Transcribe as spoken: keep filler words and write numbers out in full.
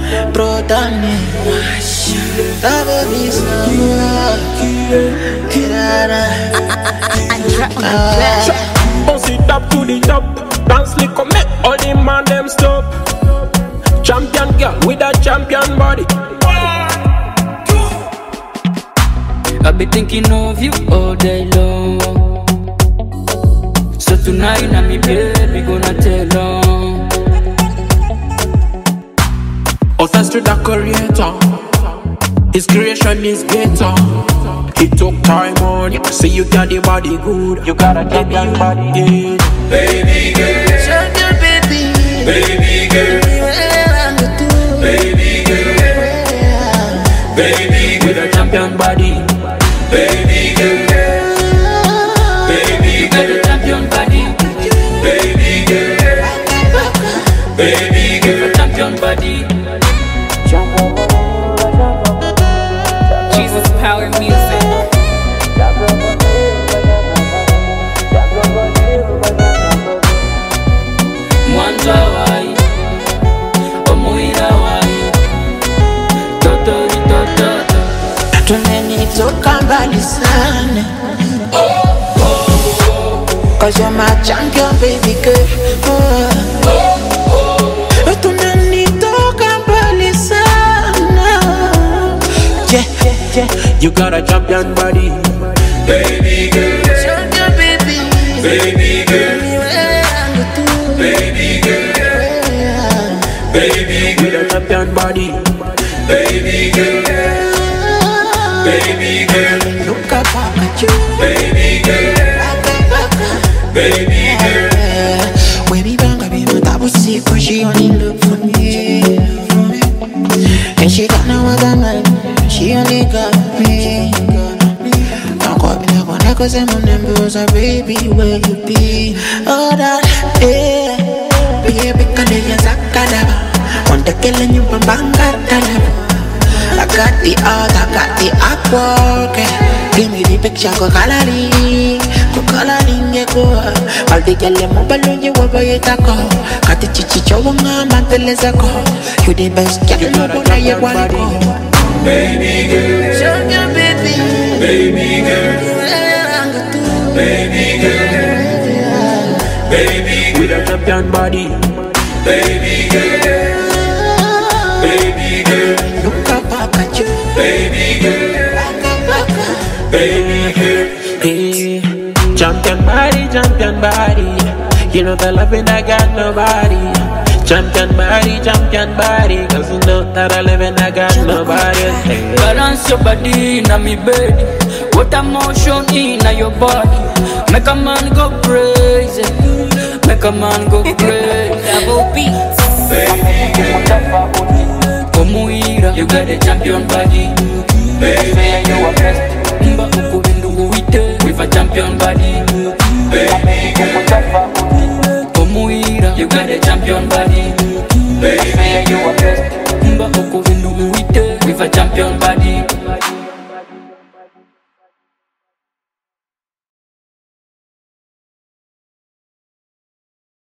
Protami, Tava Visa, Kirara. Bounce it up to the top, dance like a make all the man them stop. Champion girl with a champion body. I be thinking of you all day long. So tonight I'm me baby gonna tell on. Thanks to the creator, his creation is greater. He took time on you, see you got the body good. You got a champion body, yeah. Baby girl, Champion baby, baby girl, baby girl, baby with a champion body. baby girl, baby Got a champion body. baby girl, baby girl. Champion body. Jesus Power Music. Mwanza wai, omuira wai, totori tototo. Tumenitoka mbali sana. Cause you're my champion baby girl. Oh. Tumenitoka mbali sana. Yeah, yeah. You got a champion body, Baby girl, Champion baby, baby girl, baby girl, baby with girl, a champion body. baby girl, baby girl, look up at you. baby girl, baby girl. Baby banga be my double secret. She only look for me, and she got no other man. She only got me. Don't call me like one cause I'm on them bills. Baby, where you be? Oh, that, yeah. Baby, can they use a cadaba? Want to kill you from Banga Talaba. I got the art, I got the artwork. Give me the picture, go coloring, go coloring, yeah, go. All the girls in my balloon, you over your taco. Got the chichi chowanga, manteleza go. You the best, girl, you know what I want to go. Baby girl, Show me your baby, baby girl, baby girl, baby With girl, a champion body, baby girl, baby girl, look up at you, baby girl, baby girl. hey. Champion body, champion body. You know the loving I got nobody. Champion body, champion body. Cause you know that I live and I got nobody. Hey. Balance your body in me bed. What emotion in your body. Make a man go crazy. Make a man go crazy. Double beats. Baby girl, Omuira, you got a champion body. baby You are best. Mba ukuvindu uite with a champion body. baby girl, Omuira, you got a champion body. baby You are best. Mba ukuvindu